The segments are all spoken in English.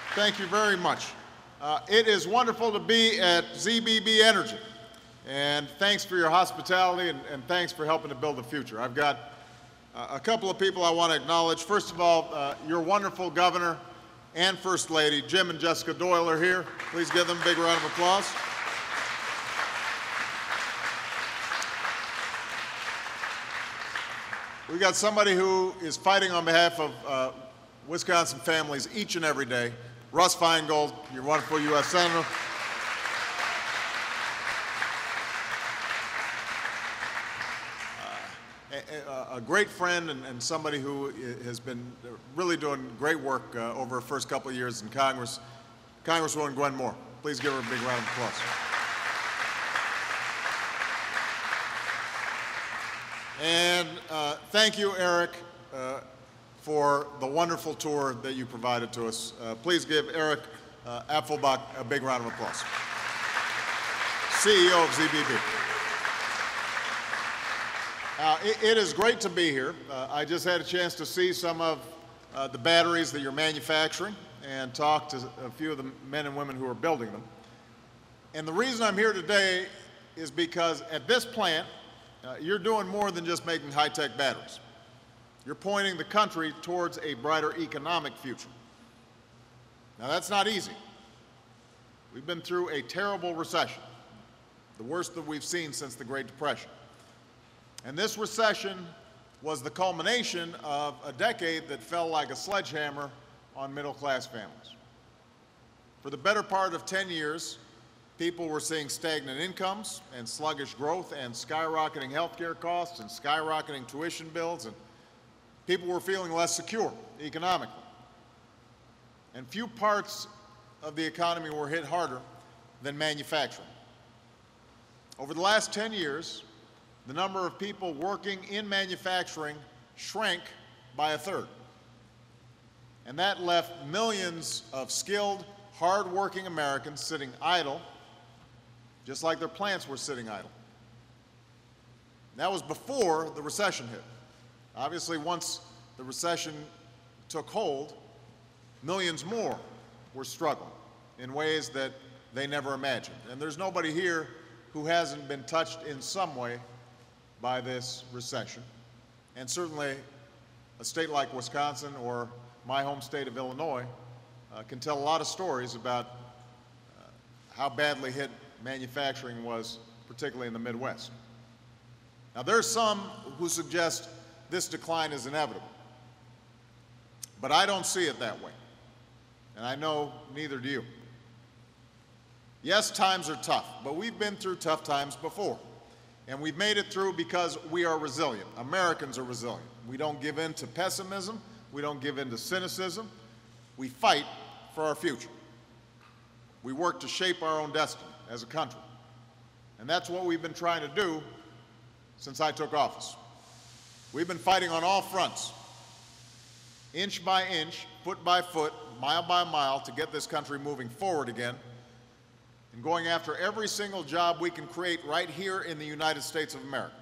Thank you very much. It is wonderful to be at ZBB Energy. And thanks for your hospitality and thanks for helping to build the future. I've got a couple of people I want to acknowledge. First of all, your wonderful governor and First Lady, Jim and Jessica Doyle, are here. Please give them a big round of applause. We've got somebody who is fighting on behalf of Wisconsin families each and every day. Russ Feingold, your wonderful U.S. Senator. A great friend and somebody who has been really doing great work over her first couple of years in Congress, Congresswoman Gwen Moore. Please give her a big round of applause. And thank you, Eric, for the wonderful tour that you provided to us. Please give Eric Apfelbach a big round of applause. CEO of ZBB. It is great to be here. I just had a chance to see some of the batteries that you're manufacturing and talk to a few of the men and women who are building them. And the reason I'm here today is because at this plant, you're doing more than just making high-tech batteries. You're pointing the country towards a brighter economic future. Now, that's not easy. We've been through a terrible recession, the worst that we've seen since the Great Depression. And this recession was the culmination of a decade that fell like a sledgehammer on middle-class families. For the better part of 10 years, people were seeing stagnant incomes and sluggish growth and skyrocketing healthcare costs and skyrocketing tuition bills, and people were feeling less secure economically. And few parts of the economy were hit harder than manufacturing. Over the last 10 years, the number of people working in manufacturing shrank by a third. And that left millions of skilled, hard-working Americans sitting idle, just like their plants were sitting idle. That was before the recession hit. Obviously, once the recession took hold, millions more were struggling in ways that they never imagined. And there's nobody here who hasn't been touched in some way by this recession. And certainly, a state like Wisconsin or my home state of Illinois can tell a lot of stories about how badly hit manufacturing was, particularly in the Midwest. Now, there are some who suggest this decline is inevitable, but I don't see it that way, and I know neither do you. Yes, times are tough, but we've been through tough times before, and we've made it through because we are resilient. Americans are resilient. We don't give in to pessimism. We don't give in to cynicism. We fight for our future. We work to shape our own destiny as a country. And that's what we've been trying to do since I took office. We've been fighting on all fronts, inch by inch, foot by foot, mile by mile, to get this country moving forward again, and going after every single job we can create right here in the United States of America.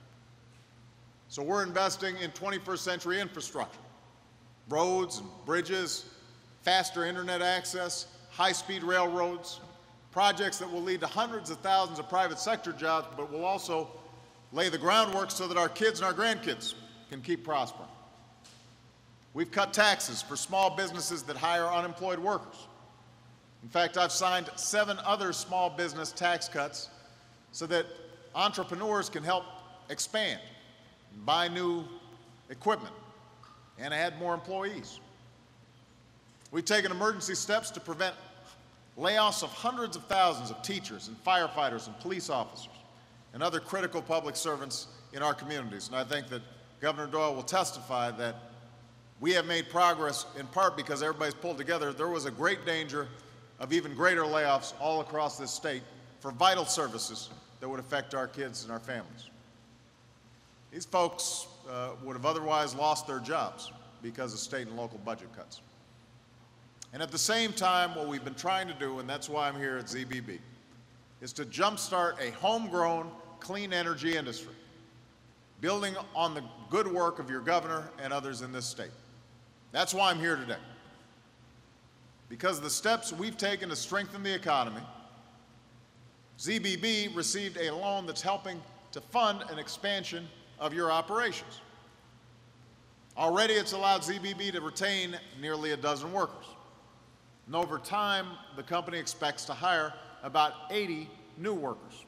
So we're investing in 21st century infrastructure, roads and bridges, faster internet access, high-speed railroads, projects that will lead to hundreds of thousands of private sector jobs, but will also lay the groundwork so that our kids and our grandkids can keep prospering. We've cut taxes for small businesses that hire unemployed workers. In fact, I've signed 7 other small business tax cuts so that entrepreneurs can help expand, buy new equipment, and add more employees. We've taken emergency steps to prevent layoffs of hundreds of thousands of teachers and firefighters and police officers and other critical public servants in our communities. And I think that Governor Doyle will testify that we have made progress in part because everybody's pulled together. There was a great danger of even greater layoffs all across this state for vital services that would affect our kids and our families. These folks would have otherwise lost their jobs because of state and local budget cuts. And at the same time, what we've been trying to do, and that's why I'm here at ZBB, is to jumpstart a homegrown clean energy industry, building on the good work of your governor and others in this state. That's why I'm here today. Because of the steps we've taken to strengthen the economy, ZBB received a loan that's helping to fund an expansion of your operations. Already it's allowed ZBB to retain nearly a dozen workers. And over time, the company expects to hire about 80 new workers.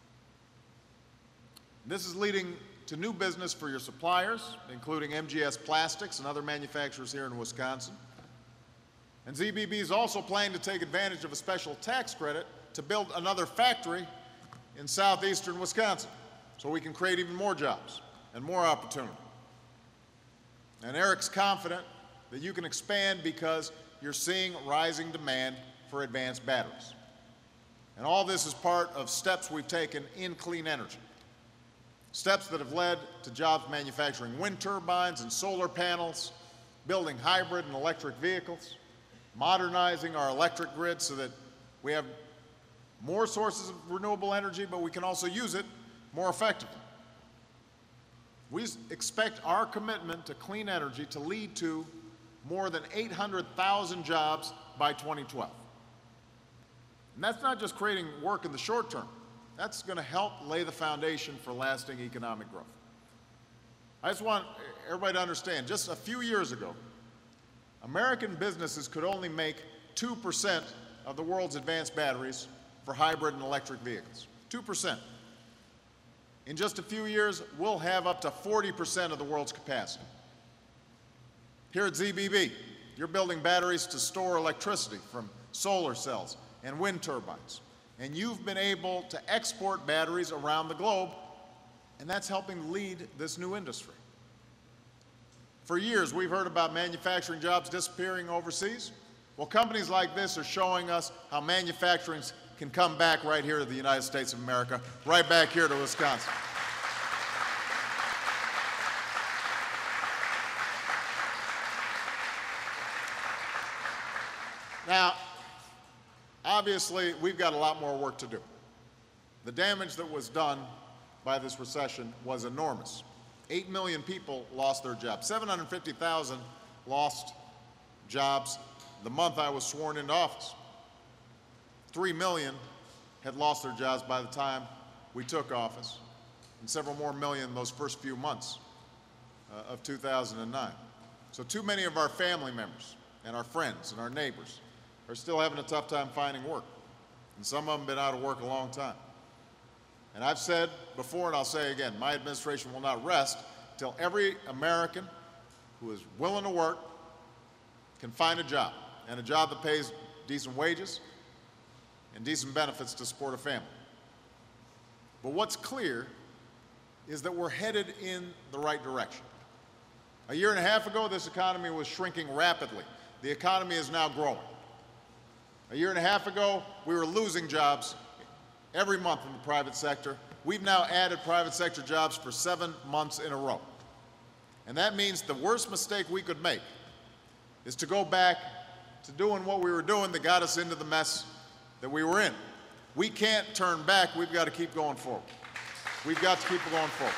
This is leading to new business for your suppliers, including MGS Plastics and other manufacturers here in Wisconsin. And ZBB is also planning to take advantage of a special tax credit to build another factory in southeastern Wisconsin so we can create even more jobs and more opportunity. And Eric's confident that you can expand because you're seeing rising demand for advanced batteries. And all this is part of steps we've taken in clean energy. Steps that have led to jobs manufacturing wind turbines and solar panels, building hybrid and electric vehicles, modernizing our electric grid so that we have more sources of renewable energy, but we can also use it more effectively. We expect our commitment to clean energy to lead to more than 800,000 jobs by 2012. And that's not just creating work in the short term. That's going to help lay the foundation for lasting economic growth. I just want everybody to understand, just a few years ago, American businesses could only make 2% of the world's advanced batteries for hybrid and electric vehicles. 2%. In just a few years, we'll have up to 40% of the world's capacity. Here at ZBB, you're building batteries to store electricity from solar cells and wind turbines. And you've been able to export batteries around the globe, and that's helping lead this new industry. For years, we've heard about manufacturing jobs disappearing overseas. Well, companies like this are showing us how manufacturing can come back right here to the United States of America, right back here to Wisconsin. Now, obviously, we've got a lot more work to do. The damage that was done by this recession was enormous. 8 million people lost their jobs. 750,000 lost jobs the month I was sworn into office. 3 million had lost their jobs by the time we took office, and several more million those first few months of 2009. So too many of our family members and our friends and our neighbors are still having a tough time finding work, and some of them have been out of work a long time. And I've said before, and I'll say again, my administration will not rest until every American who is willing to work can find a job, and a job that pays decent wages and decent benefits to support a family. But what's clear is that we're headed in the right direction. A year and a half ago, this economy was shrinking rapidly. The economy is now growing. A year and a half ago, we were losing jobs every month in the private sector. We've now added private sector jobs for 7 months in a row. And that means the worst mistake we could make is to go back to doing what we were doing that got us into the mess that we were in. We can't turn back. We've got to keep going forward. We've got to keep going forward.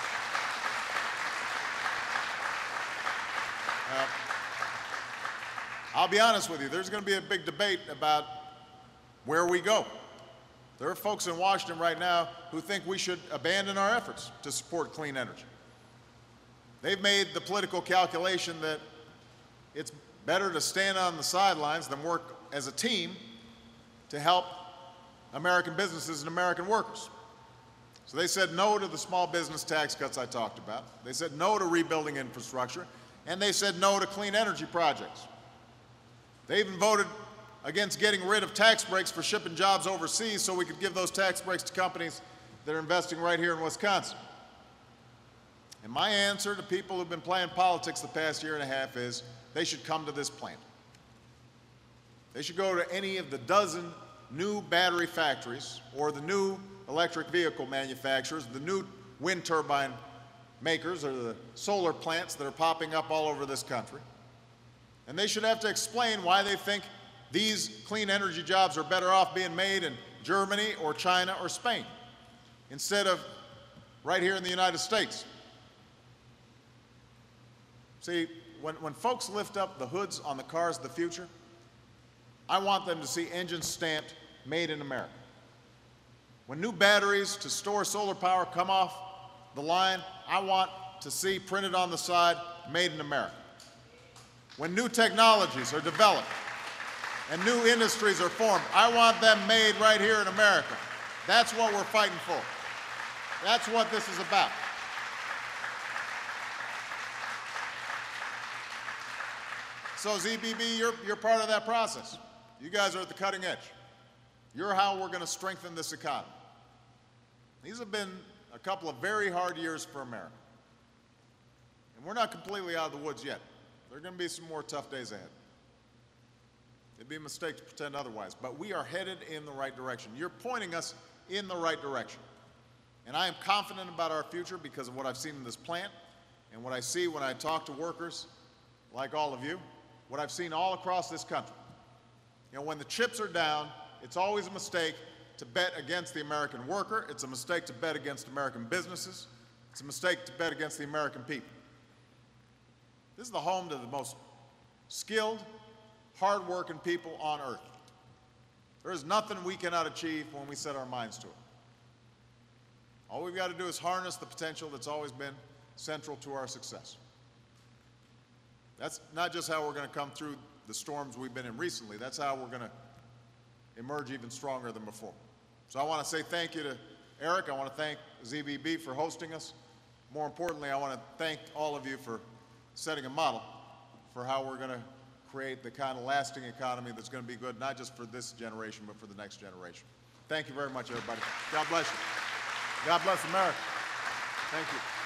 I'll be honest with you, there's going to be a big debate about where we go. There are folks in Washington right now who think we should abandon our efforts to support clean energy. They've made the political calculation that it's better to stand on the sidelines than work as a team to help American businesses and American workers. So they said no to the small business tax cuts I talked about. They said no to rebuilding infrastructure, and they said no to clean energy projects. They even voted against getting rid of tax breaks for shipping jobs overseas so we could give those tax breaks to companies that are investing right here in Wisconsin. And my answer to people who've been playing politics the past year and a half is they should come to this plant. They should go to any of the dozen new battery factories or the new electric vehicle manufacturers, the new wind turbine makers or the solar plants that are popping up all over this country. And they should have to explain why they think these clean energy jobs are better off being made in Germany or China or Spain instead of right here in the United States. See, when folks lift up the hoods on the cars of the future, I want them to see engines stamped Made in America. When new batteries to store solar power come off the line, I want to see printed on the side, Made in America. When new technologies are developed and new industries are formed, I want them made right here in America. That's what we're fighting for. That's what this is about. So ZBB, you're part of that process. You guys are at the cutting edge. You're how we're going to strengthen this economy. These have been a couple of very hard years for America. And we're not completely out of the woods yet. There are going to be some more tough days ahead. It'd be a mistake to pretend otherwise, but we are headed in the right direction. You're pointing us in the right direction. And I am confident about our future because of what I've seen in this plant and what I see when I talk to workers like all of you, what I've seen all across this country. You know, when the chips are down, it's always a mistake to bet against the American worker. It's a mistake to bet against American businesses. It's a mistake to bet against the American people. This is the home to the most skilled, hard-working people on earth. There is nothing we cannot achieve when we set our minds to it. All we've got to do is harness the potential that's always been central to our success. That's not just how we're going to come through the storms we've been in recently. That's how we're going to emerge even stronger than before. So I want to say thank you to Eric. I want to thank ZBB for hosting us. More importantly, I want to thank all of you for setting a model for how we're going to create the kind of lasting economy that's going to be good, not just for this generation, but for the next generation. Thank you very much, everybody. God bless you. God bless America. Thank you.